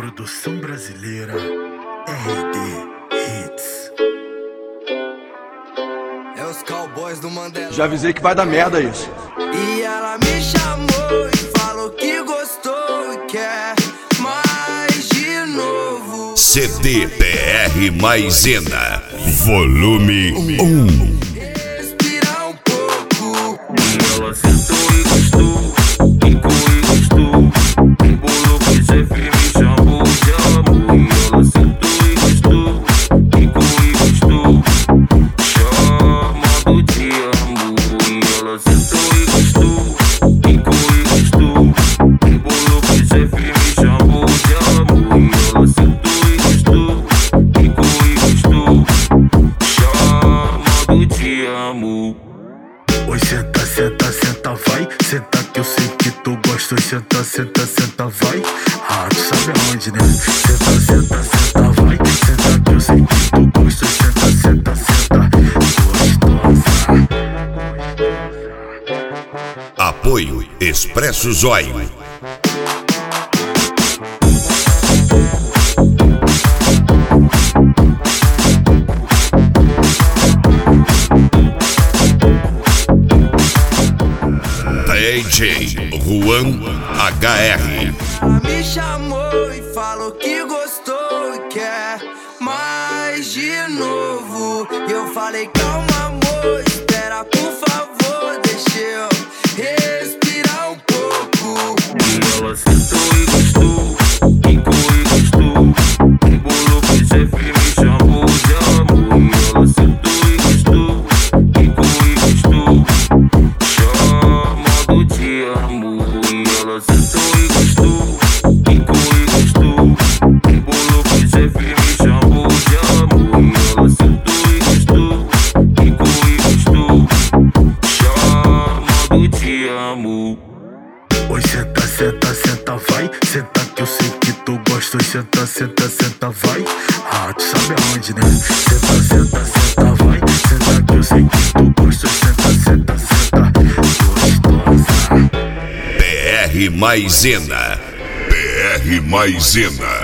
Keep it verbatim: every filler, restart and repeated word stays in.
Produção brasileira R D Hits. É os cowboys do Mandela. Já avisei que vai dar merda isso. E ela me chamou e falou que gostou e quer mais de novo. C D P R Maisena, volume um. Respirar um pouco. Ela sentou e gostou, ficou e gostou. Embolou com chefe, me chamou de amor. E ela sentou e gostou, ficou e gostou, chamando de amor. E ela sentou e gostou, ficou e gostou. Embolou com chefe, me chamou de amor. E ela sentou e gostou, ficou e gostou, chamando de amor. Oi, senta, senta, senta, vai. Senta que eu sei que tu gosta. Oi, senta, senta, senta, vai. Ah, tu sabe aonde, né? Senta, senta, senta, vai. Senta que eu sei que tu gosta. Oi, senta, senta, senta, gostosa. Apoio Expresso Zóio. D J Juan H R. Ela me chamou e falou que gostou e quer mais de novo. E eu falei, calma amor, espera por favor, deixa eu respirar um pouco. E ela sentou e gostou, ficou e gostou. Embolou com chefe, me chamou de amor. E ela sentou e gostou, ficou e gostou, chamando de amor. E ela sentou e gostou, ficou e gostou. Embolou com chefe, me chamou de amor. E ela sentou e gostou, ficou e gostou, chamando de amor. Oi, senta, senta, senta, vai. Senta que eu sei que tu gosta. Oi, senta, senta, senta, vai. Ah, tu sabe aonde, né? Senta, senta, senta, vai. Senta que eu sei que tu gosta. Oi, senta, senta, senta, gostosa. P R Maisena. P R Maisena.